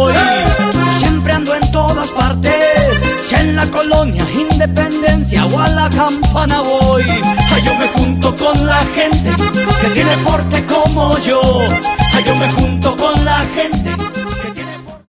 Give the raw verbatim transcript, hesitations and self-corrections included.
soy. Siempre ando en todas partes, si en la colonia Independencia o a la Campana voy. Ay, yo me junto con la gente que tiene porte como yo. Ay, yo me junto con la gente